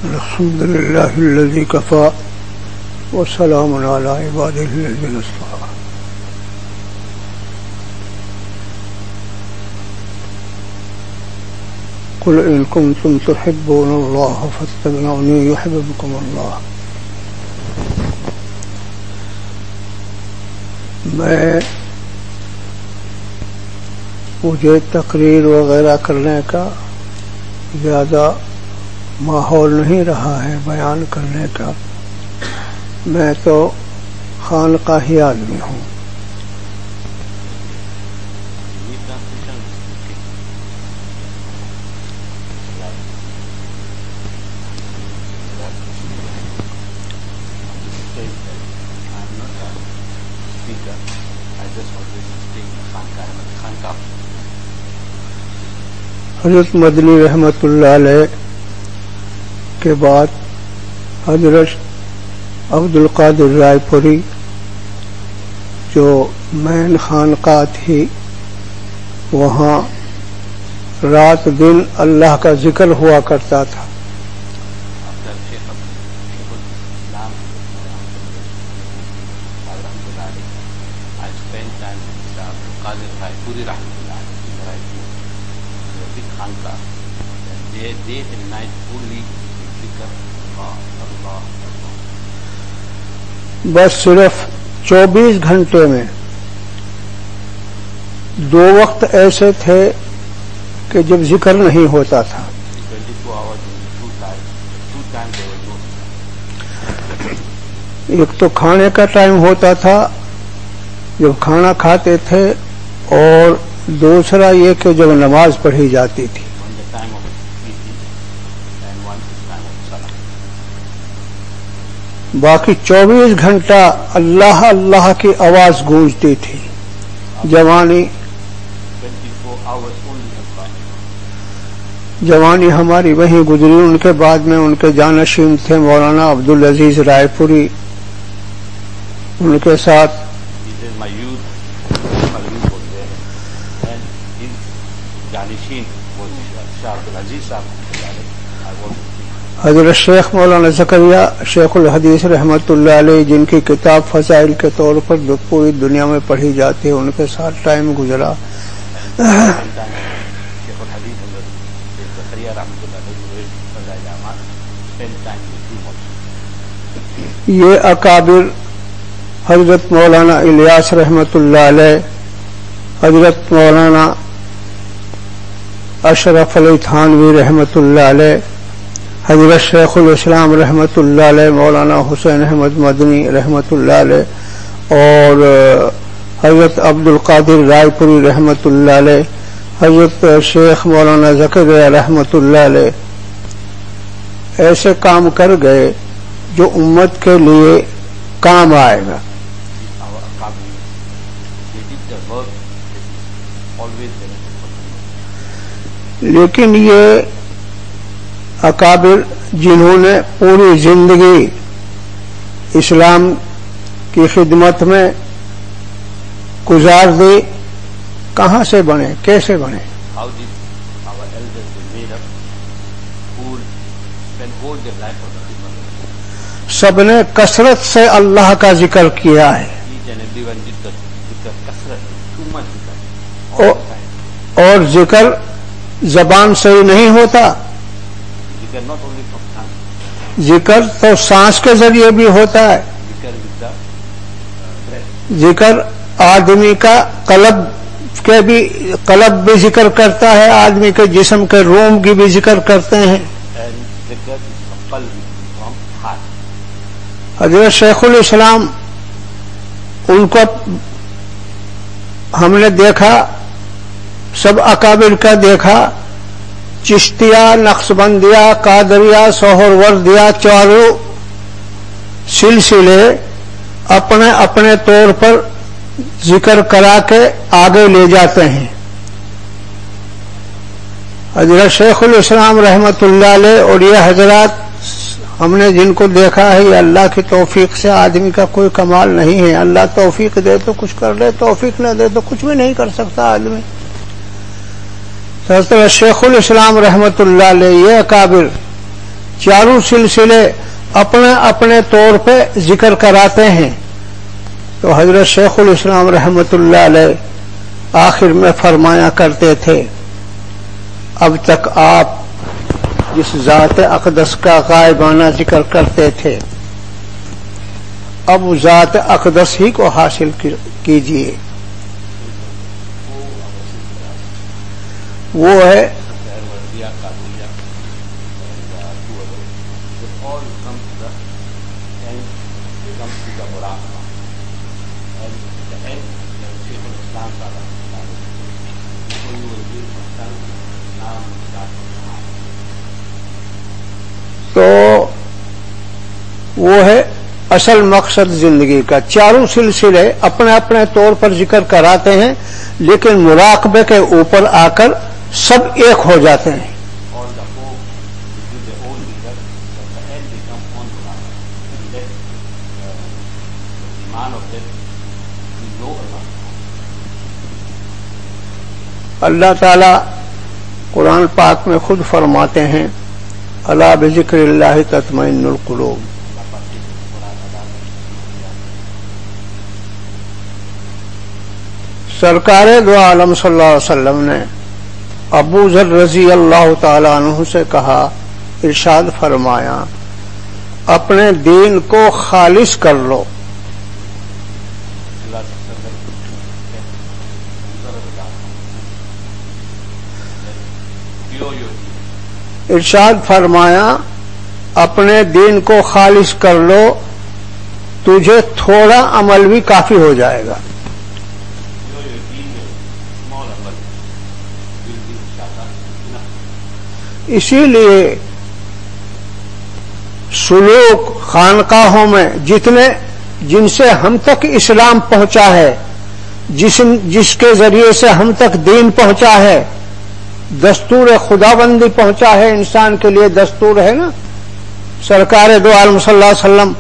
الحمد لله الذي كفى وسلام على عباده الذين اصطفى. قل إن كنتم تحبون الله فاتبعوني يحببكم الله. مجھے تقریر وغیرہ کرنے کا زیادہ ماحول نہیں رہا ہے بیان کرنے کا. میں تو خانقاہی آدمی ہوں. حضرت مدنی رحمت اللہ علیہ کے بعد حضرت عبد القادر رائے پوری جو مین خانقاہ تھی، وہاں رات دن اللہ کا ذکر ہوا کرتا تھا. بس صرف 24 گھنٹے میں 2 وقت ایسے تھے کہ جب ذکر نہیں ہوتا تھا. ایک تو کھانے کا ٹائم ہوتا تھا جب کھانا کھاتے تھے، اور دوسرا یہ کہ جب نماز پڑھی جاتی تھی. باقی 24 گھنٹہ اللہ اللہ کی آواز گونجتی تھی. جوانی ہماری وہیں گزری. ان کے بعد میں ان کے جانشین تھے مولانا عبدالعزیز رائے پوری. ان کے ساتھ حضرت شیخ مولانا زکریا شیخ الحدیث رحمت اللہ علیہ، جن کی کتاب فضائل کے طور پر پوری دنیا میں پڑھی جاتی ہے، ان کے ساتھ ٹائم گزرا. یہ اکابر حضرت مولانا الیاس رحمت اللہ علیہ، حضرت مولانا اشرف علی تھانوی رحمت اللہ علیہ، حضرت شیخ الاسلام رحمت اللہ علیہ، مولانا حسین احمد مدنی رحمت اللہ علیہ، اور حضرت عبد القادر رائے پوری رحمت اللہ علیہ، حضرت شیخ مولانا زکریا رحمت اللہ علیہ ایسے کام کر گئے جو امت کے لیے کام آئے گا. لیکن یہ اکابر جنہوں نے پوری زندگی اسلام کی خدمت میں گزار دی، کہاں سے بنے، کیسے بنے؟ سب نے کثرت سے اللہ کا ذکر کیا ہے، اور ذکر زبان سے ہی نہیں ہوتا. ذکر تو سانس کے ذریعے بھی ہوتا ہے. ذکر آدمی کا قلب بھی ذکر کرتا ہے، آدمی کے جسم کے روم کی بھی ذکر کرتے ہیں. حضرت شیخ الاسلام، ان کو ہم نے دیکھا، سب اکابر کا دیکھا، چشتیہ، نقشبندیہ، قادریہ، سہروردیہ، چاروں سلسلے اپنے اپنے طور پر ذکر کرا کے آگے لے جاتے ہیں. حضرت شیخ الاسلام رحمت اللہ علیہ اور یہ حضرات ہم نے جن کو دیکھا ہے، یہ اللہ کی توفیق سے، آدمی کا کوئی کمال نہیں ہے. اللہ توفیق دے تو کچھ کر لے، توفیق نہ دے تو کچھ بھی نہیں کر سکتا آدمی. حضرت شیخ الاسلام رحمت اللہ علیہ یہ اکابر چاروں سلسلے اپنے اپنے طور پہ ذکر کراتے ہیں. تو حضرت شیخ الاسلام رحمۃ اللہ علیہ آخر میں فرمایا کرتے تھے اب تک آپ جس ذات اقدس کا غائبانہ ذکر کرتے تھے اب ذات اقدس ہی کو حاصل کیجیے. وہ ہے تو وہ ہے اصل مقصد زندگی کا. چاروں سلسلے اپنے اپنے طور پر ذکر کراتے ہیں لیکن مراقبے کے اوپر آ کر سب ایک ہو جاتے ہیں. اللہ تعالی قرآن پاک میں خود فرماتے ہیں الا بذکر اللہ تطمئن القلوب. سرکار دو عالم صلی اللہ علیہ وسلم نے ابو ذر رضی اللہ تعالی عنہ سے کہا، ارشاد فرمایا اپنے دین کو خالص کر لو. ارشاد فرمایا اپنے دین کو خالص کر لو، تجھے تھوڑا عمل بھی کافی ہو جائے گا. اسی لیے سلوک خانقاہوں میں جن سے ہم تک اسلام پہنچا ہے، جس کے ذریعے سے ہم تک دین پہنچا ہے، دستور خداوندی پہنچا ہے، انسان کے لیے دستور ہے نا. سرکار دو عالم صلی اللہ علیہ وسلم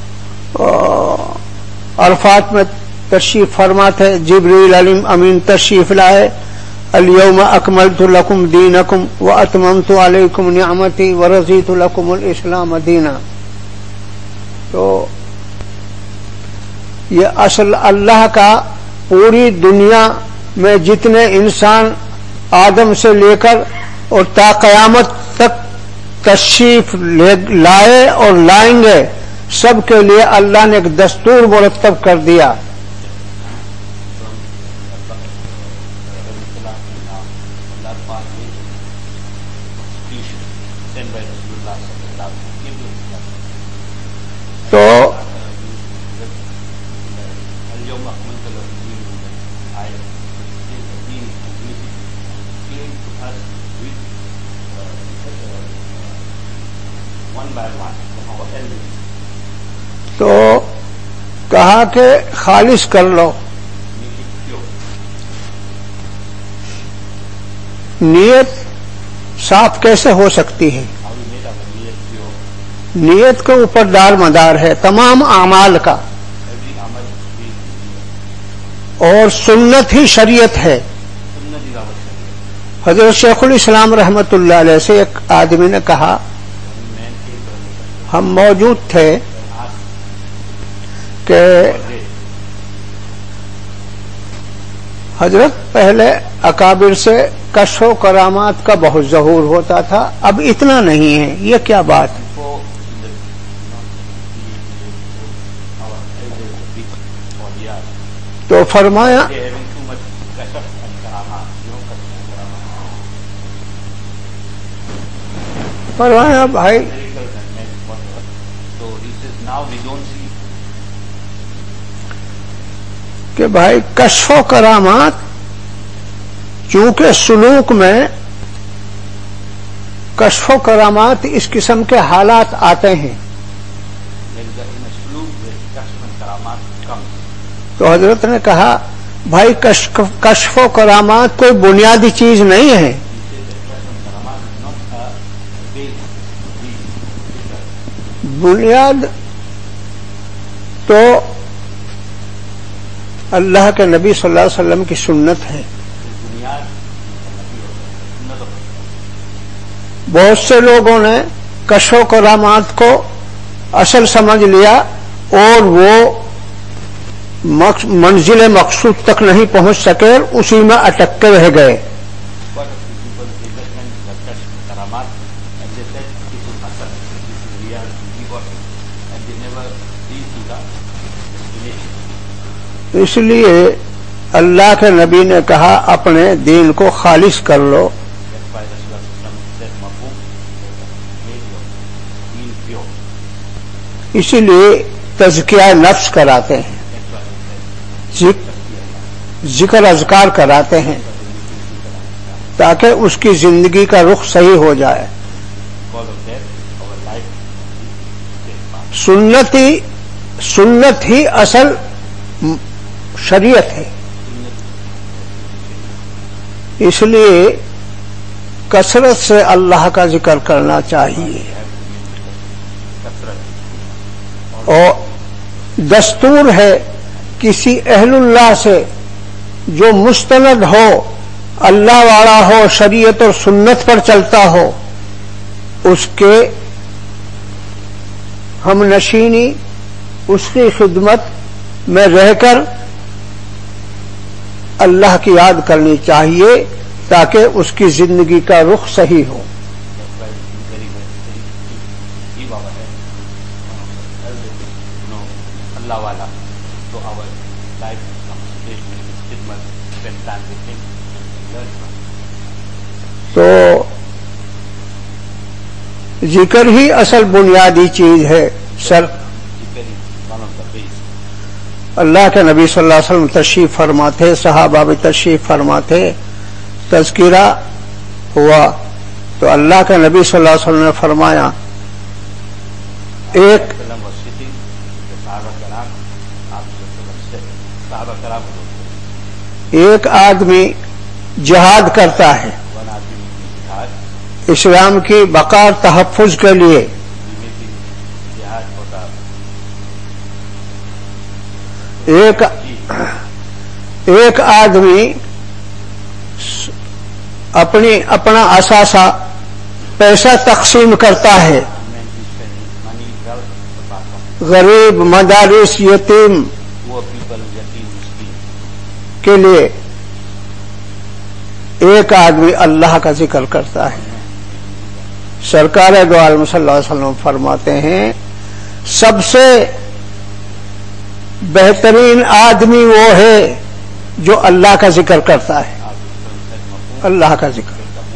عرفات میں تشریف فرما تھے، جبریل امین تشریف لائے، الیوم اکملت لکم دینکم واتممت علیکم نعمتی ورضیت لکم الاسلام دینا. تو یہ اصل اللہ کا پوری دنیا میں جتنے انسان آدم سے لے کر اور تا قیامت تک تشریف لائے اور لائیں گے، سب کے لیے اللہ نے ایک دستور مرتب کر دیا. تو کہا کہ خالص کر لو. نیت صاف کیسے ہو سکتی ہے؟ نیت کے اوپر دار مدار ہے تمام اعمال کا، اور سنت ہی شریعت ہے. حضرت شیخ الاسلام رحمۃ اللہ علیہ سے ایک آدمی نے کہا، ہم موجود تھے کہ حضرت پہلے اکابر سے کشف و کرامات کا بہت ظہور ہوتا تھا، اب اتنا نہیں ہے، یہ کیا بات ہے؟ تو فرمایا بھائی کہ بھائی کشف و کرامات چونکہ سلوک میں کشف و کرامات اس قسم کے حالات آتے ہیں، تو حضرت نے کہا بھائی کشف و کرامات کوئی بنیادی چیز نہیں ہے. بنیاد تو اللہ کے نبی صلی اللہ علیہ وسلم کی سنت ہے. بہت سے لوگوں نے کشف و کرامات کو اصل سمجھ لیا اور وہ منزل مقصود تک نہیں پہنچ سکے، اسی میں اٹک کے رہ گئے. اس لیے اللہ کے نبی نے کہا اپنے دین کو خالص کر لو. اسی لیے تزکیہ نفس کراتے ہیں، ذکر اذکار کراتے ہیں تاکہ اس کی زندگی کا رخ صحیح ہو جائے. سنت ہی اصل شریعت ہے. اس لیے کثرت سے اللہ کا ذکر کرنا چاہیے، اور دستور ہے کسی اہل اللہ سے جو مستند ہو، اللہ والا ہو، شریعت اور سنت پر چلتا ہو، اس کے ہم نشینی، اس کی خدمت میں رہ کر اللہ کی یاد کرنی چاہیے تاکہ اس کی زندگی کا رخ صحیح ہو. تو ذکر ہی اصل بنیادی چیز ہے. اللہ کے نبی صلی اللہ علیہ وسلم تشریف فرماتے، صحابہ بھی تشریف فرماتے، تذکرہ ہوا تو اللہ کے نبی صلی اللہ علیہ وسلم نے فرمایا ایک آدمی جہاد کرتا ہے اسلام کی بقا تحفظ کے لیے، ایک آدمی اپنا اثاثہ پیسہ تقسیم کرتا ہے غریب، مدارس، یتیم کے لیے. ایک آدمی اللہ کا ذکر کرتا ہے. سرکار دو عالم صلی اللہ علیہ وسلم فرماتے ہیں سب سے بہترین آدمی وہ ہے جو اللہ کا ذکر کرتا ہے. اللہ کا ذکر.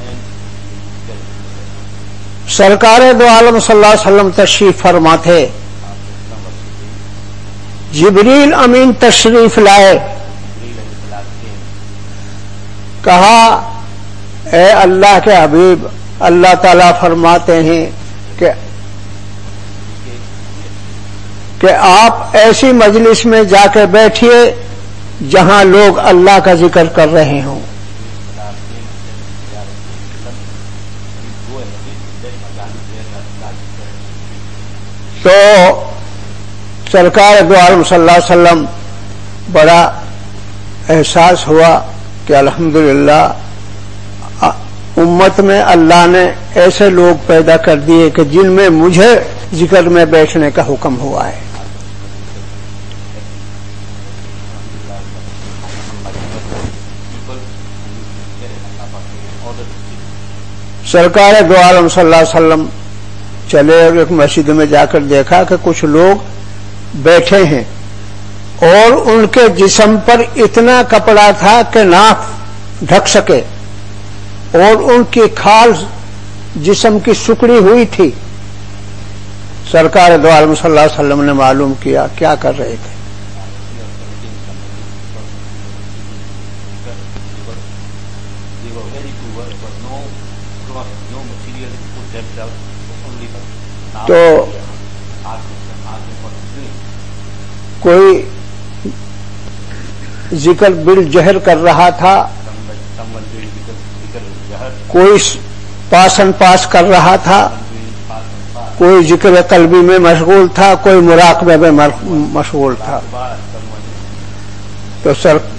سرکار دو عالم صلی اللہ علیہ وسلم تشریف فرماتے، جبریل امین تشریف لائے، کہا اے اللہ کے حبیب، اللہ تعالیٰ فرماتے ہیں کہ آپ ایسی مجلس میں جا کے بیٹھیے جہاں لوگ اللہ کا ذکر کر رہے ہوں. تو سرکار دو عالم صلی اللہ علیہ وسلم بڑا احساس ہوا کہ الحمدللہ امت میں اللہ نے ایسے لوگ پیدا کر دیے کہ جن میں مجھے ذکر میں بیٹھنے کا حکم ہوا ہے. سرکار دو عالم صلی اللہ علیہ وسلم چلے اور ایک مسجد میں جا کر دیکھا کہ کچھ لوگ بیٹھے ہیں اور ان کے جسم پر اتنا کپڑا تھا کہ ناک ڈھک سکے اور ان کی کھال جسم کی سکڑی ہوئی تھی. سرکار دو عالم صلی اللہ علیہ وسلم نے معلوم کیا کیا کر رہے تھے. تو کوئی ذکر بالجہر کر رہا تھا، کوئی پاسن پاس کر رہا تھا، کوئی ذکر قلبی میں مشغول تھا، کوئی مراقبے میں مشغول تھا. تو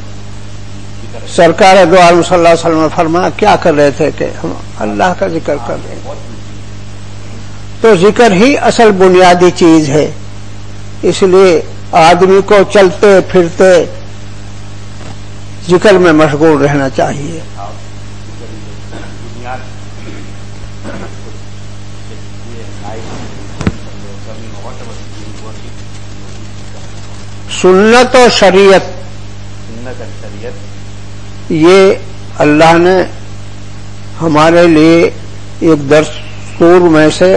سرکار دو عالم صلی اللہ علیہ وسلم نے فرمایا کیا کر رہے تھے کہ ہم اللہ کا ذکر کر رہے ہیں. تو ذکر ہی اصل بنیادی چیز ہے. اس لیے آدمی کو چلتے پھرتے ذکر میں مشغول رہنا چاہیے. سنت و شریعت یہ اللہ نے ہمارے لیے ایک دستور میں سے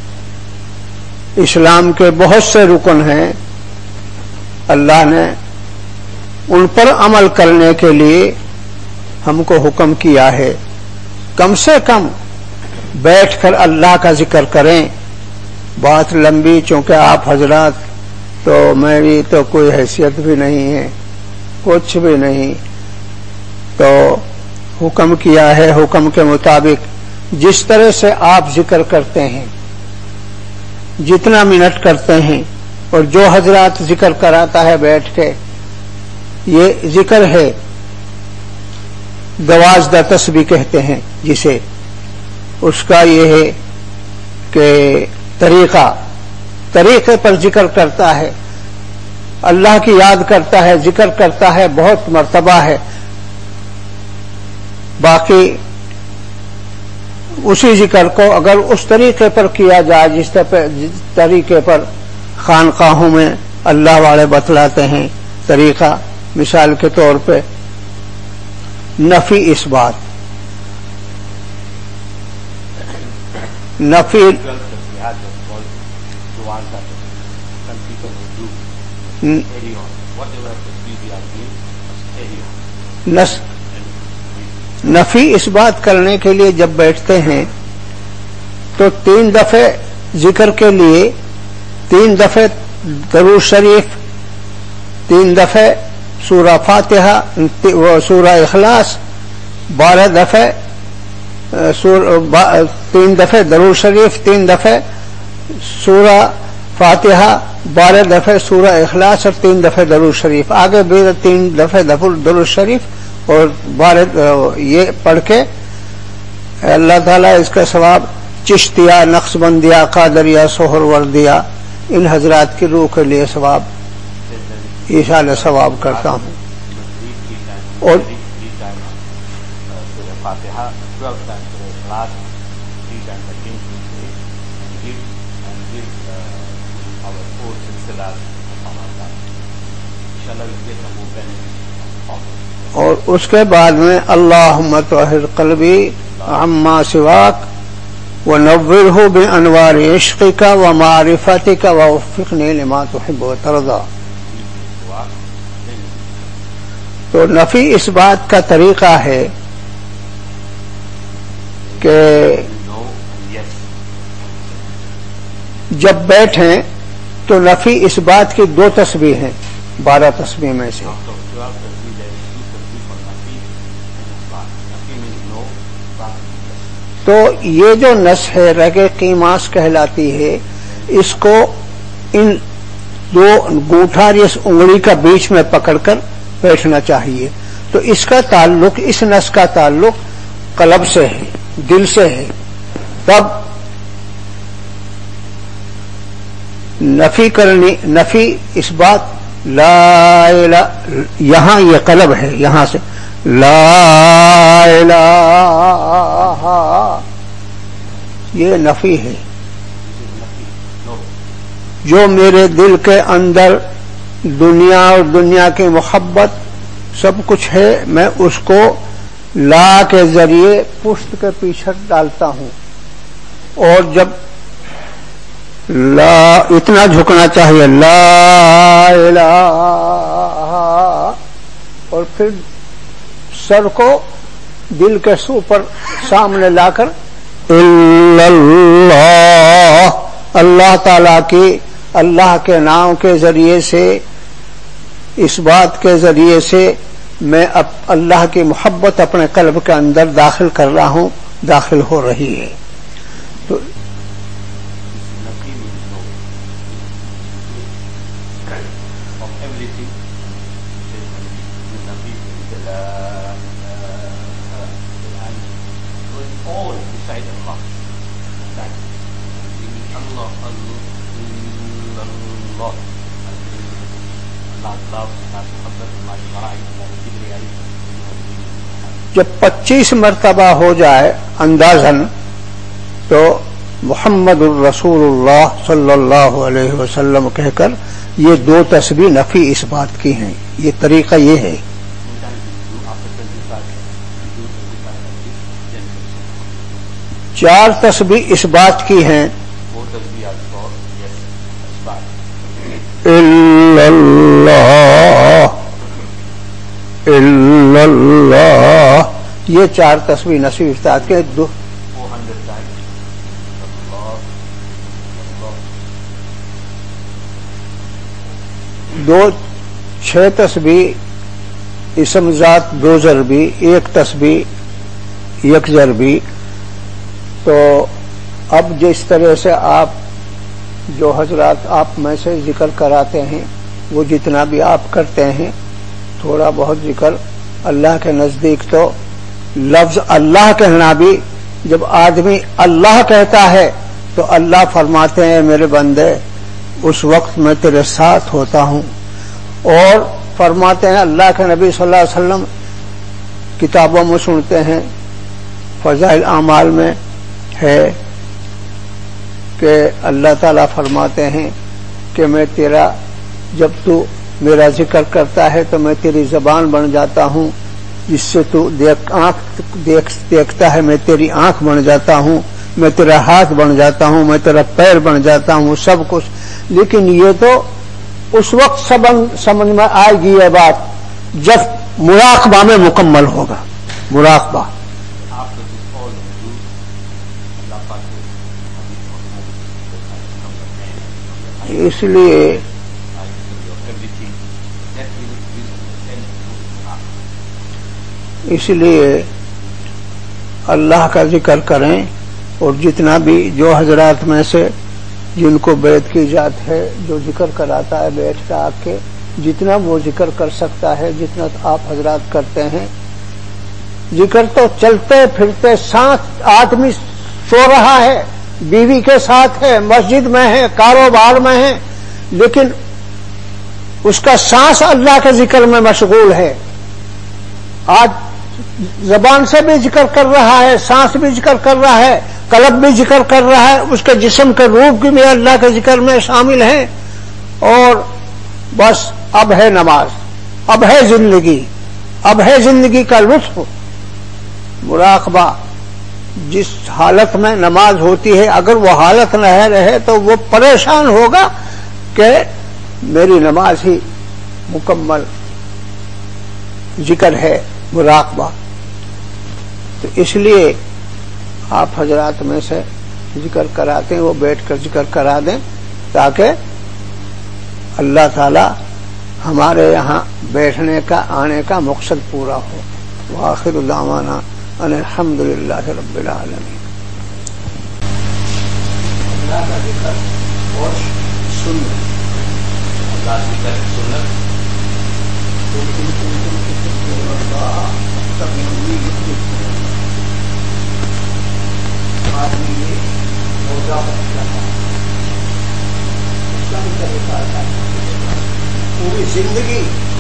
اسلام کے بہت سے رکن ہیں. اللہ نے ان پر عمل کرنے کے لیے ہم کو حکم کیا ہے. کم سے کم بیٹھ کر اللہ کا ذکر کریں. بات لمبی، چونکہ آپ حضرات تو میری تو کوئی حیثیت بھی نہیں ہے، کچھ بھی نہیں، تو حکم کیا ہے. حکم کے مطابق جس طرح سے آپ ذکر کرتے ہیں، جتنا منٹ کرتے ہیں، اور جو حضرات ذکر کراتا ہے بیٹھ کے، یہ ذکر ہے. 12 تسبیح کہتے ہیں جسے. اس کا یہ ہے کہ طریقے پر ذکر کرتا ہے، اللہ کی یاد کرتا ہے، ذکر کرتا ہے، بہت مرتبہ ہے. باقی اسی ذکر کو اگر اس طریقے پر کیا جائے جس طریقے پر خانقاہوں میں اللہ والے بتلاتے ہیں طریقہ، مثال کے طور پہ نفی اس بات، نفی نفی اس بات کرنے کے لیے جب بیٹھتے ہیں تو 3 دفعے ذکر کے لیے 3 دفعے درود شریف، 3 دفعے سورہ فاتحہ و سورہ اخلاص، 12 دفعے 3 دفعے درود شریف، 3 دفعے سورہ فاتحہ، 12 دفعے سورہ اخلاص اور 3 دفعے درود شریف. آگے بھی 3 دفعے درود شریف اور 12 یہ پڑھ کے اللہ تعالیٰ اس کا ثواب چشتیہ، نقشبندیہ، قادریہ، سہروردیہ ان حضرات کی روح کے لیے ثواب ایصال ثواب کرتا ہوں. اور اور اس کے بعد میں اللہم طہر قلبی عما سواک ونورہ بانوار عشقک ومعرفتک ووفقنی لما تحب وترضى. تو نفی اس بات کا طریقہ ہے کہ جب بیٹھیں تو نفی اس بات کی 2 تسبیح ہیں 12 تسبیح میں سے. تو یہ جو نس ہے رگِ قیماس کہلاتی ہے، اس کو ان 2 انگوٹھا اس انگلی کا بیچ میں پکڑ کر بیٹھنا چاہیے. تو اس کا تعلق، اس نس کا تعلق قلب سے ہے، دل سے ہے. تب نفی کرنی، نفی اس بات لا الہ، یہاں یہ قلب ہے، یہاں سے لا الہ، یہ نفی ہے. جو میرے دل کے اندر دنیا اور دنیا کی محبت سب کچھ ہے، میں اس کو لا کے ذریعے پشت کے پیچھے ڈالتا ہوں. اور جب لا اتنا جھکنا چاہیے لا الہ، اور پھر سر کو دل کے سو پر سامنے لا کر اللہ، اللہ تعالی کی، اللہ کے نام کے ذریعے سے، اس بات کے ذریعے سے میں اب اللہ کی محبت اپنے قلب کے اندر داخل کر رہا ہوں، داخل ہو رہی ہے. تو جب 25 مرتبہ ہو جائے اندازاً تو محمد الرسول اللہ صلی اللہ علیہ وسلم کہہ کر یہ 2 تسبیح نفی اس بات کی ہیں. یہ طریقہ یہ ہے. چار تسبیح اس بات کی ہیں الا اللہ. یہ 4 تسبیح نفی افتاد کے 2 6 تسبیح اسم ذات 2 ضربی 1 تسبیح 1 ضربی. تو اب جس طرح سے آپ جو حضرات آپ میں سے ذکر کراتے ہیں وہ جتنا بھی آپ کرتے ہیں تھوڑا بہت ذکر اللہ کے نزدیک تو لفظ اللہ کہنا بھی جب آدمی اللہ کہتا ہے تو اللہ فرماتے ہیں میرے بندے اس وقت میں تیرے ساتھ ہوتا ہوں. اور فرماتے ہیں اللہ کے نبی صلی اللہ علیہ وسلم کتابوں میں سنتے ہیں فضائل اعمال میں ہے کہ اللہ تعالیٰ فرماتے ہیں کہ میں تیرا جب تو میرا ذکر کرتا ہے تو میں تیری زبان بن جاتا ہوں جس سے تو دیکھتا ہے میں تیری آنکھ بن جاتا ہوں میں تیرا ہاتھ بن جاتا ہوں میں تیرا پیر بن جاتا ہوں سب کچھ. لیکن یہ تو اس وقت سمجھ میں آئے گی یہ بات جب مراقبہ میں مکمل ہوگا. مراقبہ اس لیے اللہ کا ذکر کریں. اور جتنا بھی جو حضرات میں سے جن کو بیعت کی جات ہے جو ذکر کراتا ہے بیٹھ کے آ کے جتنا وہ ذکر کر سکتا ہے جتنا آپ حضرات کرتے ہیں. ذکر تو چلتے پھرتے ساتھ آدمی سو رہا ہے بیوی کے ساتھ ہے مسجد میں ہے کاروبار میں ہے لیکن اس کا سانس اللہ کے ذکر میں مشغول ہے. آج زبان سے بھی ذکر کر رہا ہے سانس بھی ذکر کر رہا ہے قلب بھی ذکر کر رہا ہے اس کے جسم کے روح بھی اللہ کے ذکر میں شامل ہیں. اور بس اب ہے نماز اب ہے زندگی کا لطف. مراقبہ جس حالت میں نماز ہوتی ہے اگر وہ حالت نہ رہے تو وہ پریشان ہوگا کہ میری نماز ہی مکمل ذکر ہے مراقبہ. تو اس لیے آپ حضرات میں سے ذکر کراتے ہیں وہ بیٹھ کر ذکر کرا دیں تاکہ اللہ تعالی ہمارے یہاں بیٹھنے کا آنے کا مقصد پورا ہو. وآخر دعوانا ان الحمد للہ رب العالمین. اللہ کا ذکر اور سنت پوری زندگی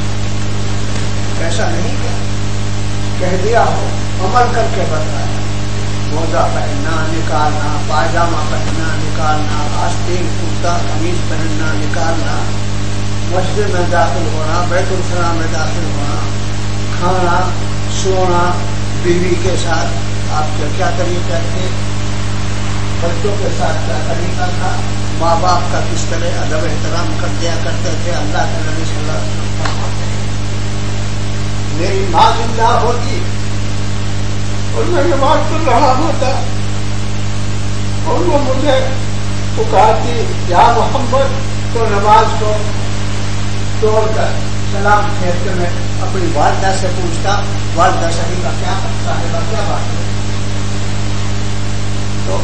ایسا نہیں کہہ دیا ہو عمل کر کے بتایا. موزہ پہننا نکالنا پاجامہ پہننا نکالنا آستین کرتا قمیض پہننا نکالنا مسجد میں داخل ہونا بیت الخلا میں داخل ہونا کھانا سونا بیوی کے ساتھ آپ کے کیا طریقہ تھے بچوں کے ساتھ کیا طریقہ تھا ماں باپ کا کس طرح ادب احترام کر دیا کرتے تھے. اللہ کے نبی صلی اللہ علیہ وسلم فرماتے ہیں میری ماں زندہ ہوتی اور میں نماز پڑھ رہا ہوتا اور وہ مجھے پکارتی یا محمد تو نماز کو توڑ کر سلام پھیر کے میں اپنی والدہ سے پوچھتا والدہ صحیح کا کیا صاحبہ کیا بات ہے. تو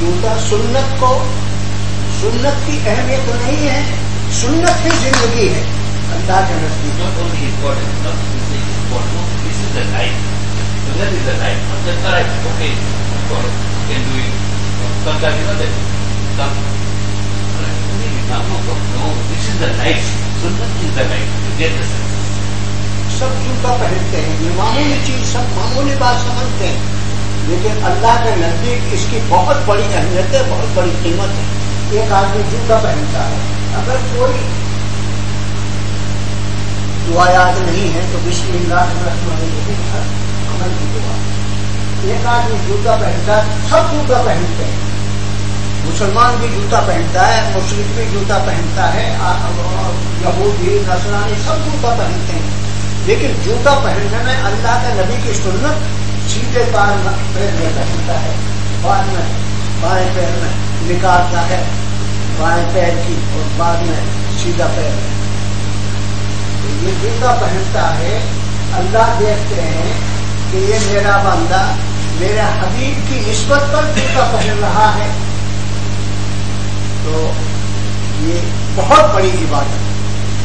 جوتا سنت کی اہمیت نہیں ہے، سنت ہی زندگی ہے اللہ کے نزدیک. Not only important, not only important, no, this is the life. So that is the life. Not that, all right, okay, of course, you can do it. Sometimes you know that, some, no, this is the life. Sunnah is the life. You get the sense. سب جوتا پہنتے ہیں، یہ معمولی چیز، سب معمولی بات سمجھتے ہیں، لیکن اللہ کے نزدیک اس کی بہت بڑی اہمیت ہے، بہت بڑی قیمت ہے. ایک آدمی جوتا پہنتا ہے، اگر کوئی دعا یاد نہیں ہے تو بسم اللہ الرحمن الرحیم عمل کی دعا. ایک آدمی جوتا پہنتا ہے، سب جوتا پہنتے ہیں، مسلمان بھی جوتا پہنتا ہے، مشرک بھی جوتا پہنتا ہے، یہودی نصرانی سب جوتا پہنتے ہیں. لیکن جوتا پہننے میں اللہ کے نبی کی سنت سیدھے پیر میں پہنتا ہے، بعد میں بائیں پیر میں نکالتا ہے بائیں پیر کی، اور بعد میں سیدھا پیر. یہ جوتا پہنتا ہے، اللہ دیکھتے ہیں کہ یہ میرا بندہ میرے حبیب کی نسبت پر جوتا پہن رہا ہے، تو یہ بہت بڑی عبادت ہے.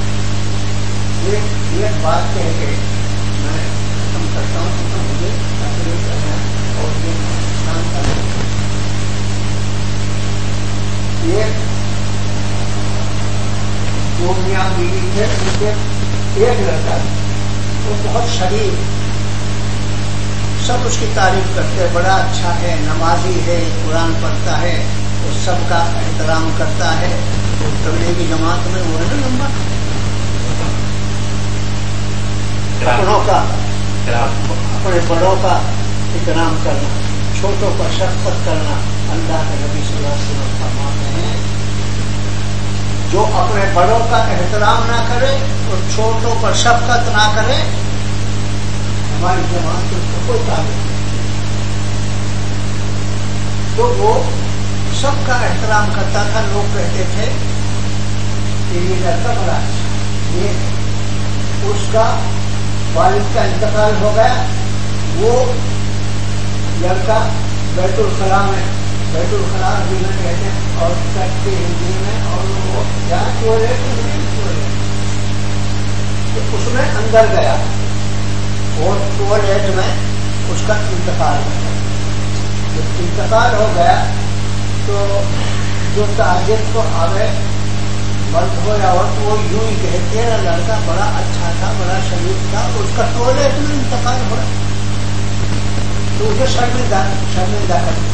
ایک بات کہہ کے میں ختم کرتا ہوں کیونکہ مجھے تقریر کرنا اور یہ نقصان کرنا. دو میاں بیوی تھے، ان کے ایک لڑکا وہ بہت شریف، سب اس کی تعریف کرتے، بڑا اچھا ہے، نمازی ہے، قرآن پڑھتا ہے، وہ سب کا احترام کرتا ہے. تبلیغی جماعت میں وہ ہے نا لمبا، اپنے بڑوں کا احترام کرنا، چھوٹوں پر شفقت کرنا. اللہ کے نبی صلی اللہ علیہ وسلم فرماتے ہیں جو اپنے بڑوں کا احترام نہ کرے اور چھوٹوں پر شفقت نہ کرے ہماری جماعت اس کو کوئی تعلق نہیں. تو وہ سب کا احترام کرتا تھا. لوگ کہتے تھے کہ یہ لڑکا بڑا اچھا، یہ اس کا والد کا انتقال ہو گیا، وہ لڑکا بیت الخلاء میں، بیت الخلاء بھی میں کہتے ہیں اور کہتے ہندی میں، اور وہ جہاں ٹوائلٹ تو اس میں اندر گیا اور ٹوائلٹ میں اس کا انتقال ہو گیا. جب انتقال ہو گیا تو جو تعجب کو آگے مرد ہو یا عورت وہ یوں ہی کہے تیرا لڑکا بڑا اچھا تھا، بڑا شریف تھا، اس کا ٹوائلٹ میں انتقال ہوا، تو اسے شرمندہ کر دیا.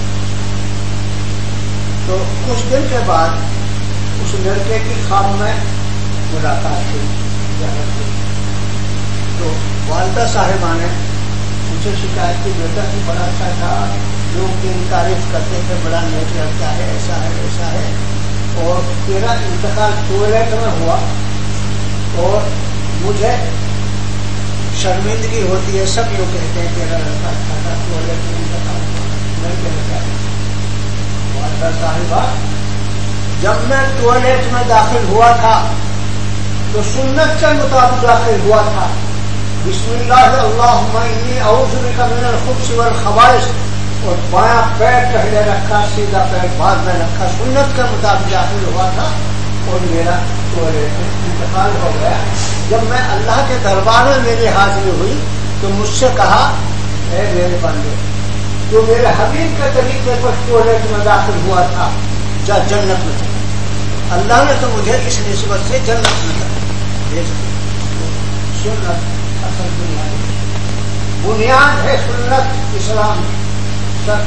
تو کچھ دن کے بعد اس لڑکے کی خواب میں ملاقات ہوئی، تو والدہ صاحبہ نے ان سے شکایت کی بیٹا کی بڑا اچھا تھا، لوگ کی تعریف کرتے تھے، بڑا نیک لڑکا ہے، ایسا ہے ویسا ہے، اور تیرا انتقال ٹوائلٹ میں ہوا اور مجھے شرمندگی ہوتی ہے. سب لوگ کہتے ہیں تیرا لڑکا اچھا تھا، ٹوائلٹ میں انتقال ہوا، میں کہتا ہوں والدہ صاحبہ جب میں ٹوائلٹ میں داخل ہوا تھا تو سنت کے مطابق داخل ہوا تھا. بسم اللہ اللہم انی اعوذ بک من الخبث والخبائث، اور بایاں پیر پہلے رکھا، سیدھا پیر بعد میں رکھا، سنت کے مطابق داخل ہوا تھا اور میرا ٹوائلٹ میں انتقال ہو گیا. جب میں اللہ کے دربار میں میری حاضری ہوئی تو مجھ سے کہا اے میرے بندے جو میرے حبیب کے طریقے پر ٹوائلٹ میں داخل ہوا تھا جا جنت میں تھا. اللہ نے تو مجھے اس نسبت سے جنت میں بھیج دیا. سنت اصل بنیاد ہے، سنت اسلام سب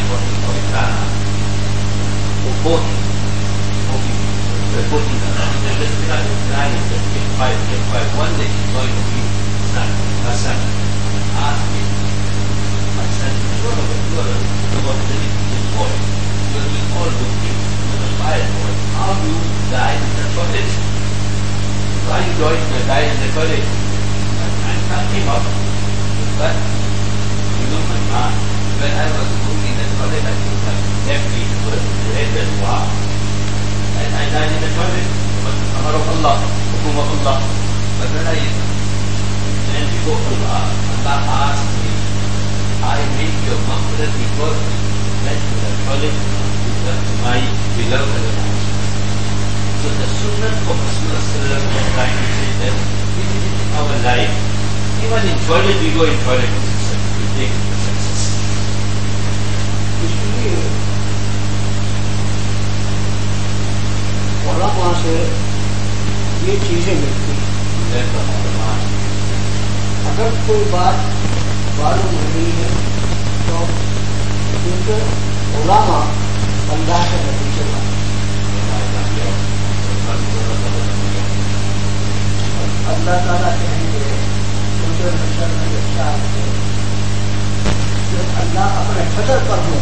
both just because it's 9 and just get 5, one day he's going to be her son. Ask him, my son, you are this boy. You are doing all good things. You are a fire boy. How do you die in the toilet? Why you die in the toilet? I can't give up. But, you know my mom, when I was going in the toilet, I think my left feet was red as wow. And I died in the toilet. But Amar of Allah, Hukum of Allah. But when I went before Allah, Allah asked me, I make your maghfirat because you went to the toilet with my beloved Allah. So the sunnah of Rasulullah is trying to say that this is in our life. Even in toilet, we go in toilet to take the success. इसलिए उलमा से ये चीज़ें मिलती हैं। अगर कोई बात मालूम नहीं है तो क्योंकि उलमा अल्लाह के नबी से बात अल्लाह ताला कहेंगे उनके नशर में अच्छा अल्लाह अपने फजल पर हो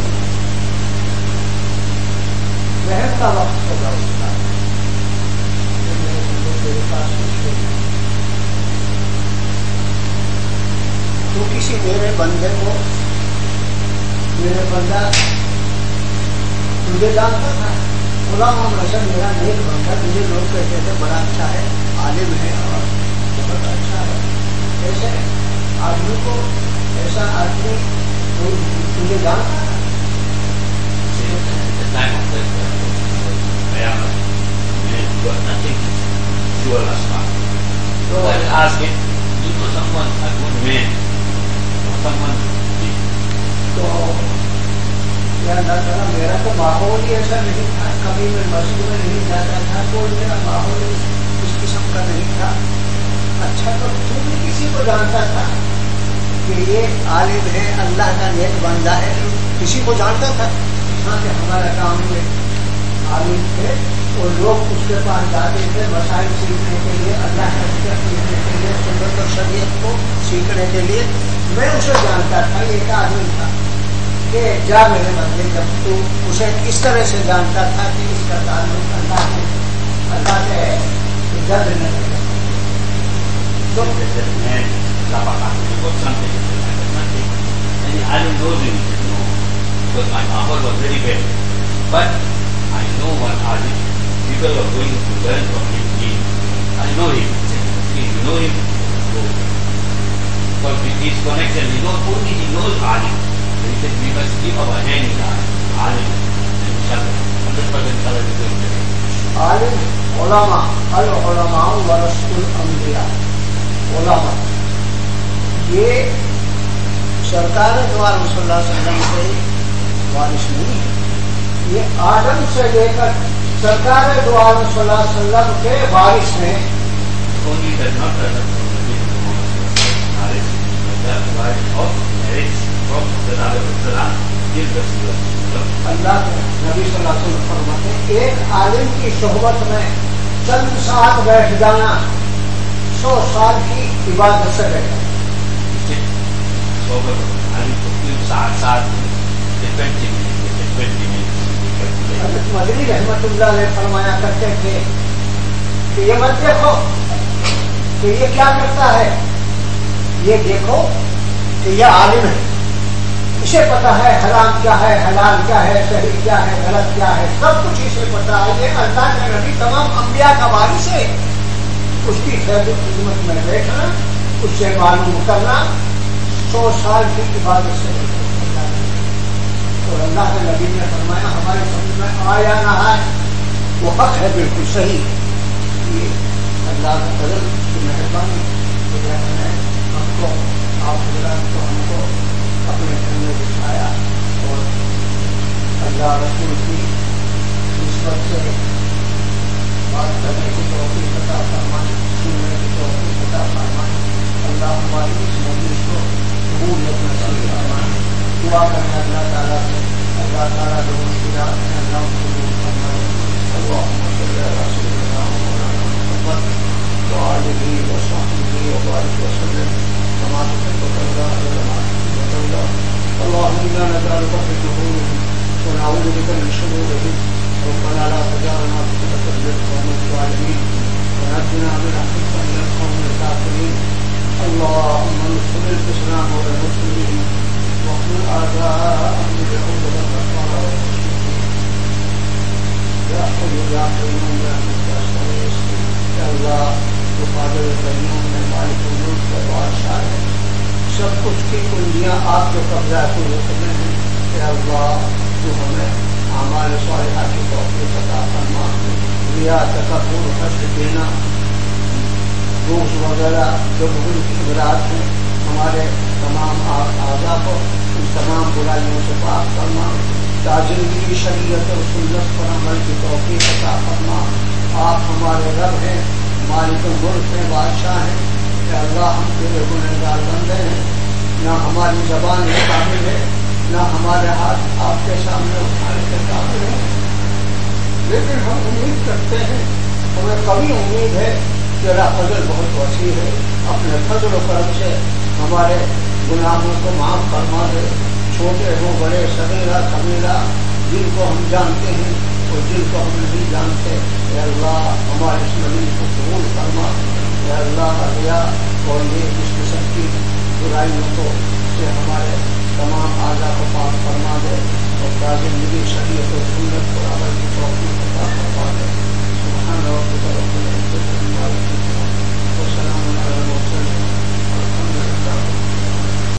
रहम का वक्त होगा उसका तेरे पास तो किसी मेरे बंदे को मेरे बंदा मुझे जानता था गुलाम रसन मेरा नेक बंदा मुझे लोग कहते थे बड़ा अच्छा है आलिम है और बहुत अच्छा है ऐसे आदमी को ऐसा आदमी मुझे जानता था So I will ask him, you know someone, a good man, or someone big. तो या अल्लाह ताला मेरा तो माहौल ही ऐसा नहीं था, कभी मैं मस्जिद में नहीं जाता था, कोई मेरा माहौल इस किस्म का नहीं था। अच्छा तो तुम भी किसी को जानता था कि ये आलिम है, अल्लाह का नेक बंदा है, किसी को जानता था हाँ कि हमारा काम में आलिम थे और लोग उसके पास जाते थे मसाइल सीखने के लिए, अल्लाह का जिक्र सीखने के लिए, सुन्नत और शरीयत को सीखने के लिए। मैं उसे जानता था, एक आदमी था कि जा मेरे बंदे, जब तू उसे इस तरह से जानता था कि इसका ताल्लुक अल्लाह से है तो जल्द नहीं है। तो I don't know him, because my mahal was very bad. But I know one alim, people are going to learn from him. I know him. If you know him, go. Because with his connection, only he knows alim. So he said, we must keep our hand in alim. And inshallah, 100% inshallah we will do it. Alim, ulama, al-ulama wa rasul anbiya. Ulama. ये सरकार द्वारा सल्लल्लाहु अलैहि वसल्लम से वारिस नहीं है, ये आदम से लेकर सरकार द्वारा सल्लल्लाहु अलैहि वसल्लम के वारिस हैं। अल्लाह के नबी सल्लल्लाहु अलैहि वसल्लम फरमाते हैं, एक आलिम की सोहबत में चंद साथ बैठ जाना 100 साल की इबादत से बेहतर। मदनी रहमतुल्लाह अलैह फरमाया करते थे कि ये मत देखो कि ये क्या करता है, ये देखो कि ये आलिम है, इसे पता है हराम क्या है, हलाल क्या है, सही क्या है, गलत क्या है, सब कुछ इसे पता है। ये अल्लाह के नबी तमाम अंबिया का वारिस है। उसकी खिदमत में बैठना, उससे मालूम करना 100 साल की इबादत से। और अल्लाह के नबी ने फरमाया हमारे समझ में आया ना आए वो हक है, बिल्कुल सही। ये अल्लाह का फजल की मेहरबानी ने हमको आप को हमको अपने घर में बिठाया और अल्लाह रसूल की निस्बत से बात करने की तौफीक अता फरमाए, सुनने की तौफीक अता फरमाए। अल्लाह हमारी इस मजलिस को कबूलियत नसीब फरमाए। दुआ करना अल्लाह ताला से, अल्लाह ताला लोगों की राह में अल्लाह को कबूल फरमाए। अल्लाहुम्मा सल्ली अला सय्यिदिना ونسألك من شرورهم ونعوذ بك من شرورهم ربنا لا تجعلنا فتنة للقوم الظالمين ونجنا برحمتك من القوم الكافرين اللهم انصر الإسلام والمسلمين واخذل أعداءهم اليهود والنصارى والمشركين يا حي يا قيوم برحمتك أستغيث يا الله القادر القيوم مالك الملك والبادشاہ ہے سب کچھ کی کنجیاں آپ کے قبضہ میں ہیں یا اللہ تو ہمیں اعمال صالحہ کی توفیق عطا فرما ریا تکبر حسد دینا بغض وغیرہ جو بغض کی امراض ہیں ہمارے تمام اعضاء کو ان تمام برائیوں سے پاک فرما زندگی شریعت اور سنت پر عمل کی توفیق عطا فرما آپ ہمارے رب ہیں مالک الملک ہیں بادشاہ ہیں کہ اللہ ہم تیرے گنہگار بندے ہیں نہ ہماری زبان میں قابل ہے نہ ہمارے ہاتھ آپ کے سامنے اٹھانے کے قابل ہے لیکن ہم امید کرتے ہیں ہمیں کبھی امید ہے تیرا فضل بہت وسیع ہے اپنے فضل و کرم سے ہمارے گناہوں کو معاف فرما دے چھوٹے ہوں بڑے صغیرہ کبیرہ جن کو ہم جانتے ہیں اور جن کو ہم نہیں جانتے اے اللہ ہمارے اس نبی کو قبول فرما اے اللہ ریا اور یہ اس قسم کی برائیوں کو سے ہمارے تمام اعضاء کو پاک فرما دے اور زندگی شریعت و سنت پر عمل کی توفیق عطا فرما دے سبحان ربک رب العزت عما یصفون